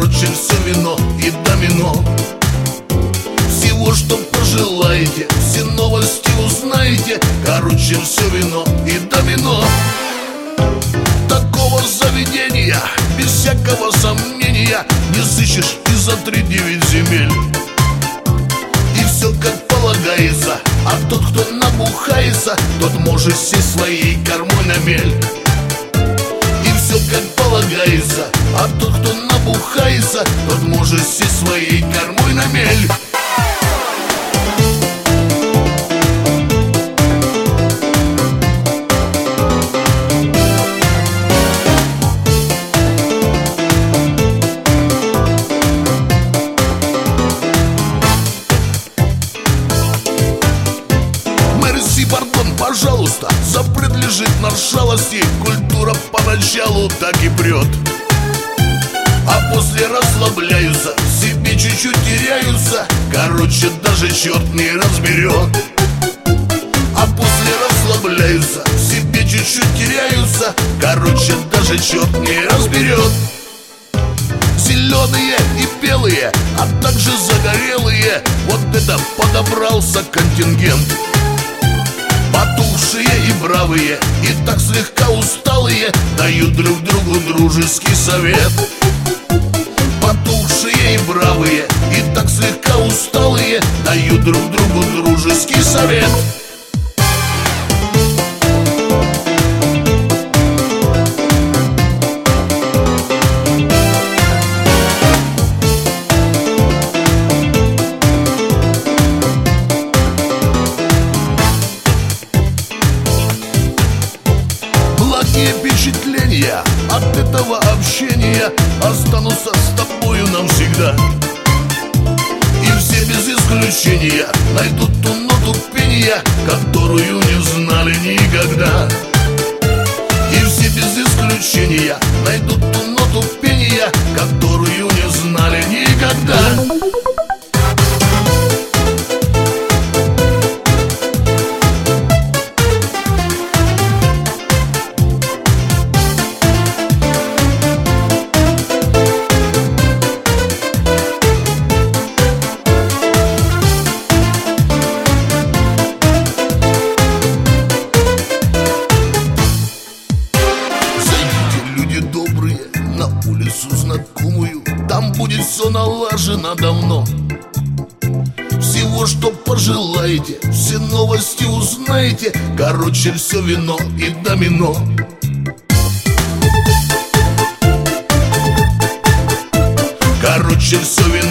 короче, все вино и домино. Всего, что пожелаете, все новости узнаете. Короче, все вино и домино. Такого заведения, без всякого сомнения, не сыщешь и за 3-9 земель. И все как полагается, а тот, кто набухается, тот может сесть своей кормой на мель. И все как полагается, а тот, кто набухается, тот может сесть своей кормой на мель. Пардон, пожалуйста, запрет лежит на шалости. Культура поначалу так и прет, а после расслабляются, в себе чуть-чуть теряются. Короче, даже черт не разберет. А после расслабляются, в себе чуть-чуть теряются. Короче, даже черт не разберет. Зеленые и белые, а также загорелые, вот это подобрался контингент. Потухшие и бравые, и так слегка усталые, дают друг другу дружеский совет. Потухшие и бравые, и так слегка усталые, дают друг другу дружеский совет. Впечатления от этого общения останутся с тобою навсегда. И все без исключения найдут ту ноту пения, которую не знали никогда. И все без исключения найдут ту ноту пения, которую не знали никогда. На улицу знакомую, там будет все налажено давно. Всего, что пожелаете, все новости узнаете. Короче, все вино и домино. Короче, все вино